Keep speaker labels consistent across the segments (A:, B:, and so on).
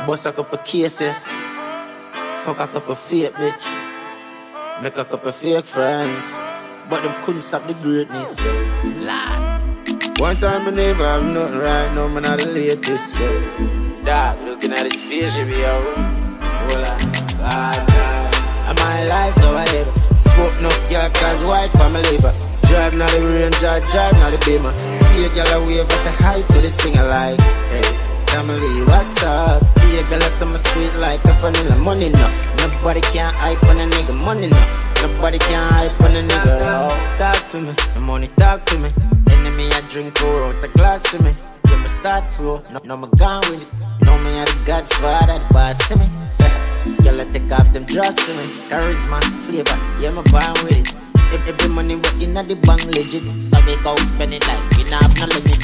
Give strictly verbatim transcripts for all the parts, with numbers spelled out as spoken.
A: Bust a couple cases. Fuck a couple fake bitch. Make a couple fake friends. But them couldn't stop the greatness.
B: Last.
A: One time I never have nothing right now, man, not the latest. Dog, looking at the spaceship, yo. Hold on, slide down. And my life, so I live. Fuck no girl, cause white for my liver. Drive now the range, I drive now the beamer. Be a girl a wave, I say hi to the singer like, hey, family, what's up? Be a girl a summer sweet like a vanilla, money enough. Nobody can hype on a nigga, money enough. Nobody can hype on a nigga. Oh, talk for me, the money talk for me. Enemy I drink pour out the glass for me. Let me start slow, no, no me gone with it. Know me a the godfather, the boss to me. Girl, I take off them drugs to me. Charisma, flavor, yeah, me born with it. If every money we in the bank legit. So we go spend it like we not have no limit.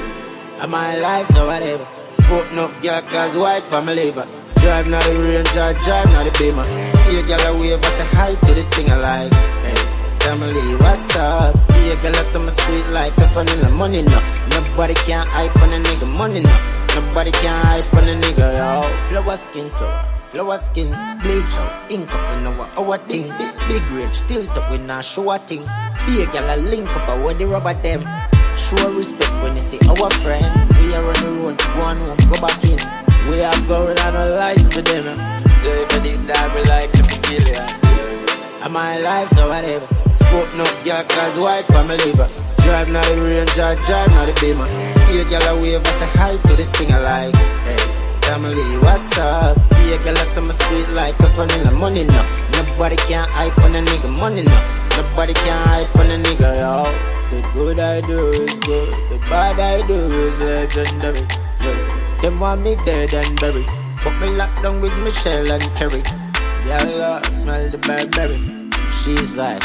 A: And my life, so whatever. Fuck enough girl, cause white for my liver. Drive now the range, I drive now the beamer. Be a girl a wave, I say hi to the singer like, hey, family, what's up? Be a girl a summer sweet like a vanilla, money enough. Nobody can hype on a nigga, money enough. Nobody can hype on a nigga, yo. Flower skin, flower. Flower skin, bleach out, ink up in our, our thing. Big, big range, tilt up when I show a thing. Be a girl a link up a where the rubber them. Show respect when you see our friends. We are on the road, go on home, go back in. We are going on our lives with them. So for this time we like to kill ya. And my life, so whatever. Fuck no girl, cause white for my liver. Drive now the range, I drive now the beamer. Be a girl a wave, I say hi to the singer like, hey, family, what's up? Be a girl a summer sweet like a vanilla, money enough. Nobody can hype on a nigga, money enough. Nobody can hype on a nigga, yo. The good I do is good, the bad I do is legendary. Yeah. Them want me dead and buried, but me locked down with Michelle and Kerry. Girl, uh, smell the Burberry. She's like,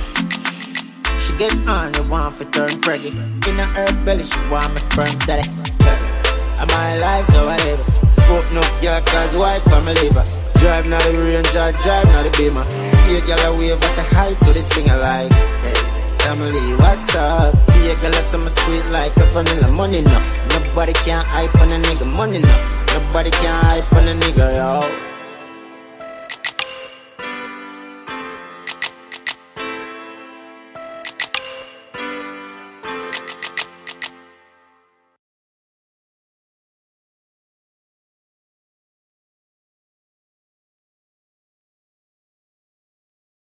A: she get on, you want for turn preggy. In her belly, she want my sperm steady. Yeah. And my life, so whatever. Fuck no girl, cause white for my liver. Drive now the range, I drive now the beamer. Be a girl a wave, I say hi to the singer like, hey, family, what's up? Be a girl a summer sweet like a vanilla, money enough. Nobody can hype on a nigga, money enough. Nobody can hype on a nigga, yo.